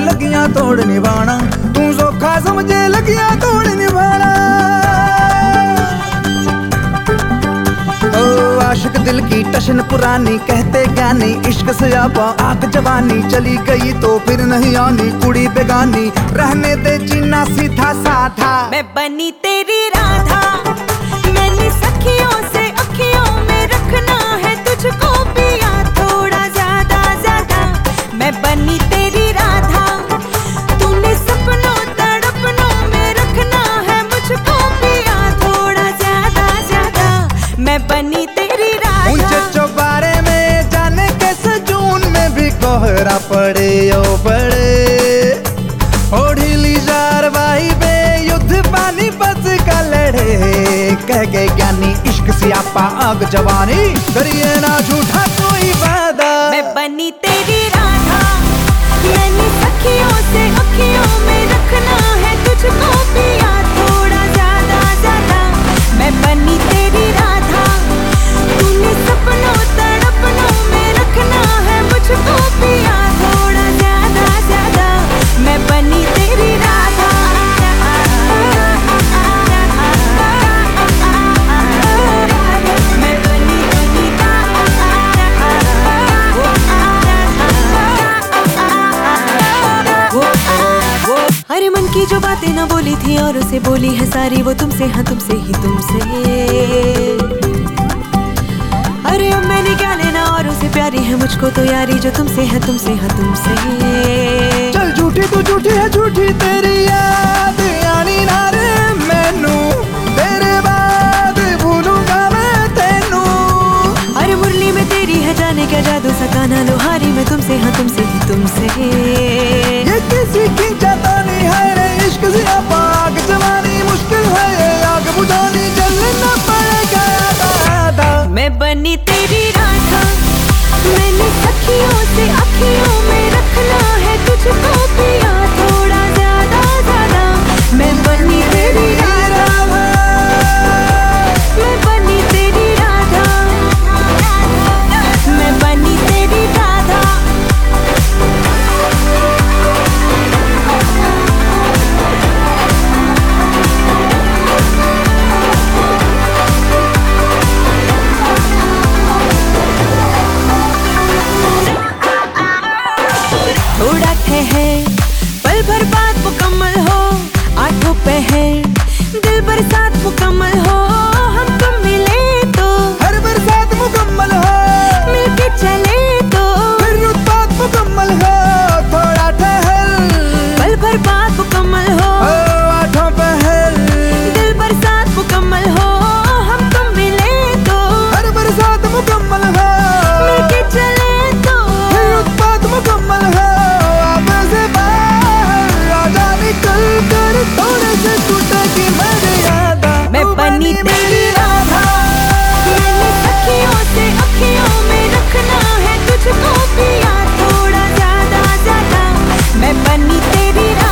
लगियां तोड़ निभाना, तू सौखा समझे लगियां तोड़ निभाना। ओ आशिक दिल की टशन पुरानी, कहते ज्ञानी इश्क से आपा आग जवानी। चली गई तो फिर नहीं आनी, कुड़ी बेगानी रहने दे जीना सीधा साधा। मैं बनी तेरी राधा, मैंने सखियों से अखियों में रखना है तुझको पिया थोड़ा ज्यादा ज्यादा। मैं बनी तेरी राधा, तूने सपनों तड़पनों में रखना है मुझको पिया थोड़ा ज्यादा ज्यादा। मैं बनी तेरी राधा। ऊंचे चौबारे में जाने कैसे जून में भी कोहरा पड़े ओ बड़े, ओ ढीली जार बे युद्ध पानी बस का लड़े। कह गए ज्ञानी इश्क से आपा आग जवानी, करिए ना झूठा कोई वादा। मैं बनी तेरी राधा, मैंने सखियों से अखियों में रखना है तुझको पिया थोड़ा ज्यादा ज्यादा। मैं बनी तेरी राधा, तूने सपनों तड़पनों में रखना है मुझको पिया थोड़ा ज्यादा ज्यादा। मैं बनी तेरी राधा। मैं बनी तेरी अरे मन की जो बातें ना बोली थी और उसे बोली है सारी, वो तुमसे हाँ तुमसे ही तुमसे। अरे अब मैंने क्या लेना और उसे प्यारी है मुझको तो यारी, जो तुमसे है तुमसे हाँ तुमसे। चल झूठी तू झूठी है झूठी तेरी याद आनी ना रे मैनू, तेरे बाद भूलूंगा मैं तेनू। अरे मुरली में तेरी है जाने क्या जादू, सकाना लोहारी में तुमसे हाँ तुमसे ही तुमसे। ये किसी की जतानी है रे इश्क से आपा आग जवानी, मुश्किल है ये आग बुझानी, जलना पड़ेगा दादा। मैं बनी तेरी राधा, मैंने सखियों से अखियों में रखना है तुझको पिया थोड़ा ज्यादा ज्यादा। मैं बनी तेरी राधा, मैं बनी तेरी राधा, मैं बनी तेरी राधा। थोड़ा ठहर पल भर बाद मुकम्मल हो, आठों पहर दिल बरसात मुकम्मल हो। हम तुम मिले तो हर बरसात मुकम्मल हो, मिलके चले तो फिर रुत बात मुकम्मल हो। थोड़ा ठहर पल भर बाद मुकम्मल हो, ओ आठों पहर दिल बरसात मुकम्मल हो। हम तुम मिले तो हर बरसात मुकम्मल हो, मिलके चले तो फिर रुत बात मुकम्मल हो। अब से बाहर आजा निकल कर, थोड़े से टूटेगी मर्यादा। मैं बनी तेरी राधा, मैंने सखियों से अखियों में रखना है तुझको पिया थोड़ा ज्यादा ज्यादा। मैं बनी तेरी